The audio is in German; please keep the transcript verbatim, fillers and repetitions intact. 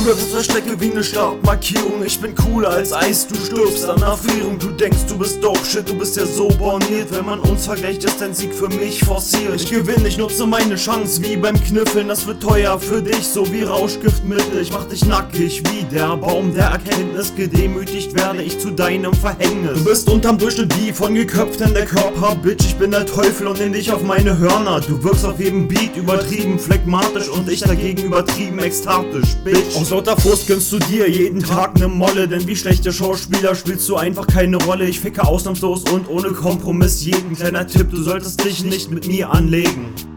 bleibst auf der Strecke wie ne Startmarkierung. Ich bin cooler als Eis, du stirbst an Erfrierung. Du denkst, du bist dope shit, du bist ja so borniert. Wenn man uns vergleicht, ist dein Sieg für mich forciert. Ich gewinne, ich nutze meine Chance wie beim Kniffeln. Das wird teuer für dich, so wie Rauschgiftmittel. Ich mach dich nackig wie der Baum der Erkenntnis. Gedemütigt werde ich zu deinem Verhängnis. Du bist unterm Durchschnitt wie von geköpften der Körper, Bitch. Ich bin der Teufel und nenn dich auf meine Hörner. Du wirkst auf jedem Beat übertrieben phlegmatisch und ich dagegen übertrieben ekstatisch, Bitch. Aus lauter Frust gönnst du dir jeden Tag ne Molle, denn wie schlechte Schauspieler spielst du einfach keine Rolle. Ich ficke ausnahmslos und ohne Kompromiss jeden. Kleiner Tipp, du solltest dich nicht mit mir anlegen.